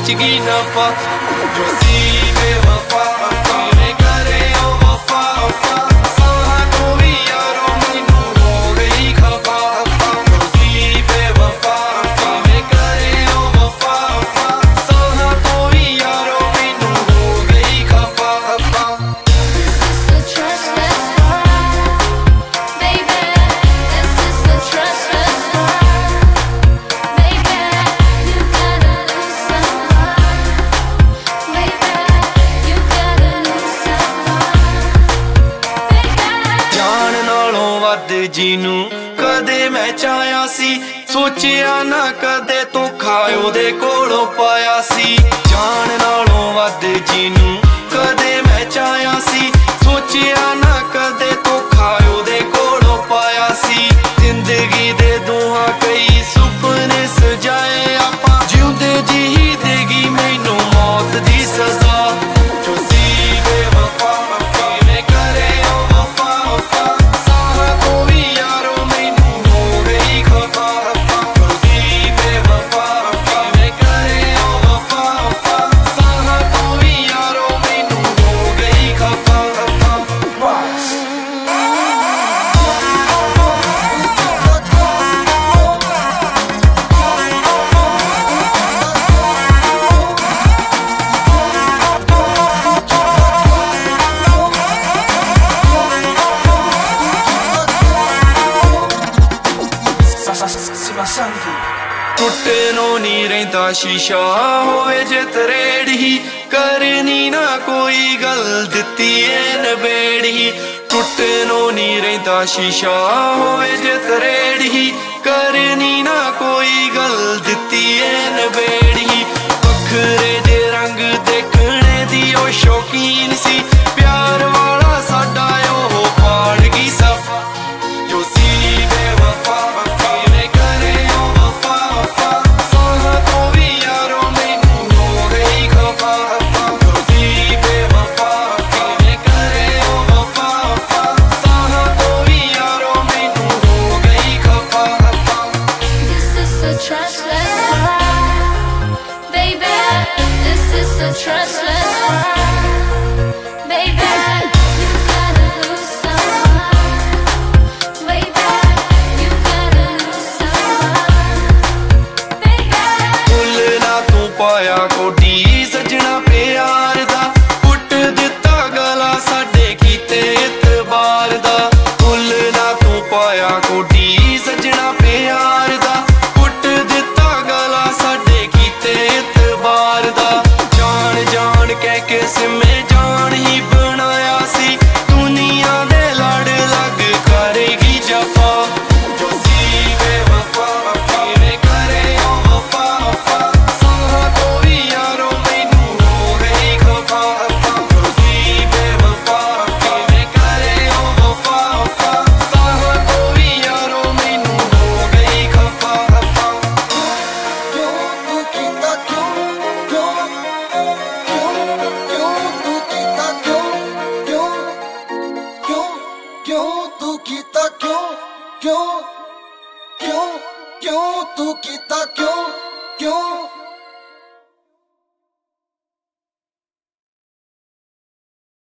Much गई नफा जो सी बेवफा किवें करे ओ वफा साहां तो भी यारो मैनू हो गई खफा जो सी बेवफा किवें करे ओ वफा साहां तो भी यारो मैनू हो गई खफा जीनू कदे मैं चाहया सी सोचिया ना कदे धोखा ओदे कोलों पाया सी जान नालों वध जीनू कदे मैं चाहया सी सोचिया ना कदे धोखा ओदे कोलों पाया सी जिंदगी दे दोहां कई सुपने सजाए आपां जिउंदे जी ही देगी मैनू मौत दी सजा जो सी बेवफा किवें करे ओ वफा साहां तो भी यारो मैनू हो गई खफा जो सी बेवफा किवें करे ओ वफा साहां तो भी यारो मैनू हो गई खफा टुटे नो नी रहिंदा शीशा होवे जे तरेड़ ही करनी ना कोई गल दित्ती ए नबेड़ ही टुटे नो नी रहिंदा शीशा होवे जे तरेड़ ही करनी ना कोई गल दित्ती ए नबेड़ ही बखरे जे रंग देखने दी ओ शौकीन सी प्यार वाला साडा ओ पाड़ गई सफा जो सी बेवफा किवें करे ओ वफा साहां तो भी यारो मैनू हो गई खफा जो सी बेवफा किवें करे ओ वफा साहां तो भी यारो मैनू हो गई खफा This is a trustless world, baby. This is a trustless world, baby. You gotta lose someone, baby. You gotta lose someone, baby. फुल ना तू पाया कोटी सजना प्यार दा पुट दिता गला साडे कीते इतबार दा फुल ना तू पाया कोटी सजना प्यार दा पुट दिता गला साडे कीते इतबार दा जान जान कह के सिमे जान ही बनाया सी दुनिया दे लड़ लग करेगी जफा जो सी बेवफा किवें करे ओ वफा साहां तो भी यारो मैनू हो गई खफा जो सी बेवफा किवें करे ओ वफा साहां तो भी यारो मैनू हो गई खफा क्यों तू कीता क्यों क्यों क्यों क्यों तू कीता क्यों क्यों क्यों क्यों तू कीता क्यों क्यों क्यों क्यों तू कीता क्यों क्यों